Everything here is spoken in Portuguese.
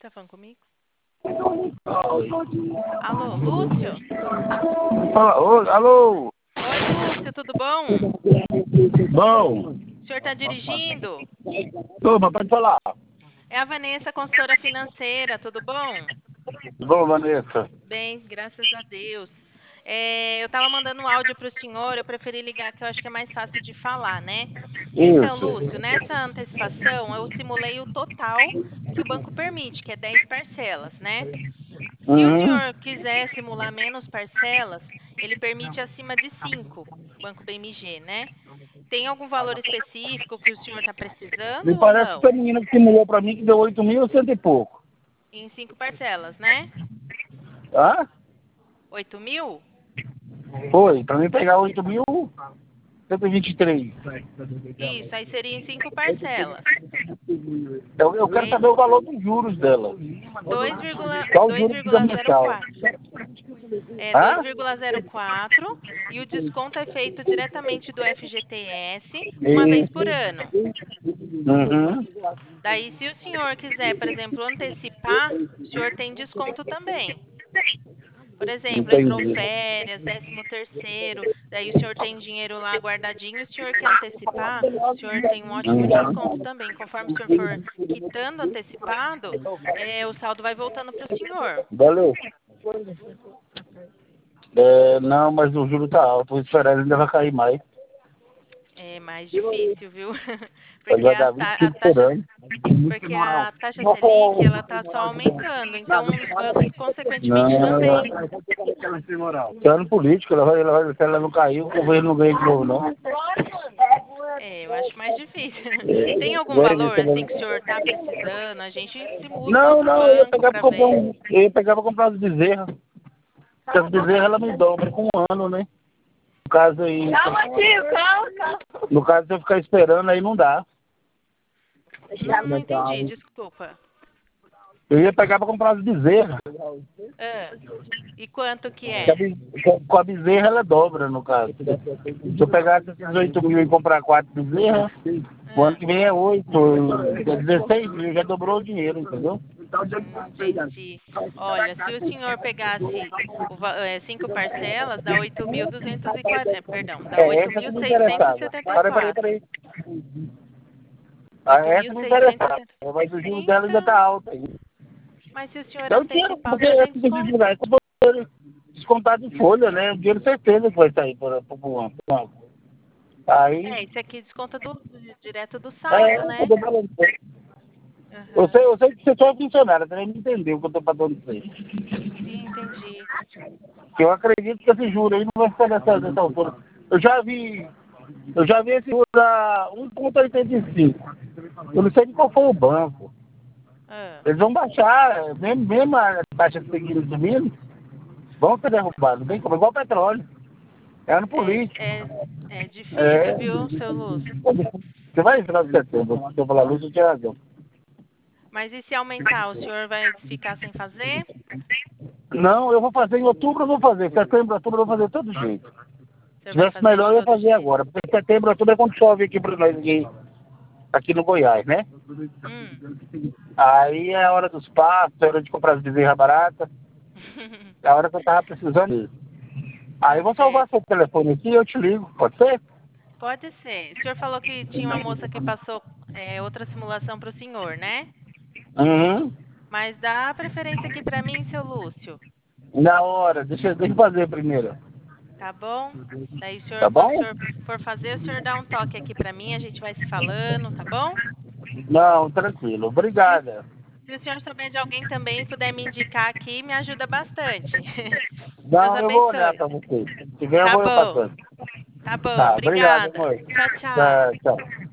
tá falando comigo? Alô, Lúcio? Alô? Oi, Lúcio, tudo bom? Bom, O senhor está dirigindo? turma, pode falar. É a Vanessa, consultora financeira, tudo bom? Bom, Vanessa. Bem, graças a Deus. Eu estava mandando um áudio para o senhor, eu preferi ligar que eu acho que é mais fácil de falar, né? Então, Isso. Lúcio, nessa antecipação eu simulei o total que o banco permite, que é 10 parcelas, né? Se o Uhum. senhor quiser simular menos parcelas, ele permite acima de 5, o Banco BMG, né? Tem algum valor específico que o senhor está precisando Me ou parece que não? a menina que simulou pra mim que deu 8.100 e pouco. Em 5 parcelas, né? Tá? 8 mil? Foi, pra mim pegar 8.123. Isso, aí seria em 5 parcelas. Eu quero Aí, saber o valor dos juros dela. Qual o juro que precisa mensal? 2,04. É Hã? 2,04 e o desconto é feito diretamente do FGTS uma vez por Isso. ano. Uhum. Daí, se o senhor quiser, por exemplo, antecipar, o senhor tem desconto também. Por exemplo, entrou Entendi. férias, 13º, daí o senhor tem dinheiro lá guardadinho, o senhor quer antecipar, o senhor tem um ótimo desconto também. Conforme o senhor for quitando antecipado, o saldo vai voltando para o senhor. Valeu. Não, mas o juro tá alto. Vou esperar, ele ainda vai cair mais. É mais difícil, viu? Ele Porque vai a, dar ta- 25 a por taxa, ano. porque a taxa Selic, ela está só aumentando. Então, os bancos, Não, consequentemente, também. é ano político, se ela não cair, o governo não ganha de novo, não. Eu acho mais difícil. Tem algum Agora, valor, assim, que o senhor está precisando? A gente simula com não, outro não, banco para ver. eu ia pegar pra comprar as bezerras. Porque as bezerras ela me dobra com um ano, né? No caso aí. Calma, tio, calma. No caso, se eu ficar esperando, aí não dá. Não entendi, desculpa. Eu ia pegar pra comprar as bezerras. Ah, e quanto que Porque é? com a bezerra ela dobra, no caso. Se eu pegar esses 8.000 e comprar 4 bezerras, o ano Ah, que vem é 8, é 16.000, já dobrou o dinheiro, entendeu? entendi. Olha, se o senhor pegasse 5 parcelas, dá 8.240, perdão, dá Essa que me interessava. Peraí. Essa me interessava. 8.670. Mas o juros dela ainda tá Então, alto aí. mas se o senhor Eu tiro, antecipar, o porque senhor tem essa que desconto. eu vou descontar de folha, né? O dinheiro certeza que vai sair para o banco. Aí, Isso aqui desconta direto do saldo, né? tô falando. Aham. Eu sei que você só é funcionário, você nem entendeu o que eu tô falando pra você. Sim, entendi. Que eu acredito que esse juro aí não vai ficar nessa altura. Eu já vi esse juro a 1,85. Eu não sei de qual foi o banco. Ah, Eles vão baixar, mesmo a taxa seguindo subindo, vão ser derrubados, bem como igual petróleo. É ano é, político. é, é difícil, É. viu, seu Lúcio? Você vai entrar no setembro, se eu falar luz, eu tinha razão. Mas e se aumentar, o senhor vai ficar sem fazer? Não, eu vou fazer em outubro, eu vou fazer. Setembro, outubro, eu vou fazer de todo jeito. O Se senhor vai tivesse fazer melhor, de eu ia todo fazer jeito? agora. Porque setembro, outubro é quando chove aqui para nós, aqui no Goiás, né? Hum. Aí é a hora dos pastos, é a hora de comprar as bezerras baratas. É a hora que eu tava precisando disso. Aí Tá eu vou salvar certo. seu telefone aqui e eu te ligo, pode ser? Pode ser. O senhor falou que tinha uma moça que passou outra simulação para o senhor, né? Uhum. Mas dá preferência aqui para mim, seu Lúcio. Na hora, deixa eu fazer primeiro. Tá bom? Daí, Tá quando o bom? senhor for fazer, o senhor dá um toque aqui para mim, a gente vai se falando, tá bom? Não, tranquilo. Se o, Obrigada. se o senhor souber de alguém também e puder me indicar aqui, me ajuda bastante. Deus Não, eu vou olhar abençoe. pra você. Se tiver, eu Tá vou eu bom. passando. Tá bom. Tá, obrigado, Obrigada. amor. Tchau, tchau. Tá, tchau.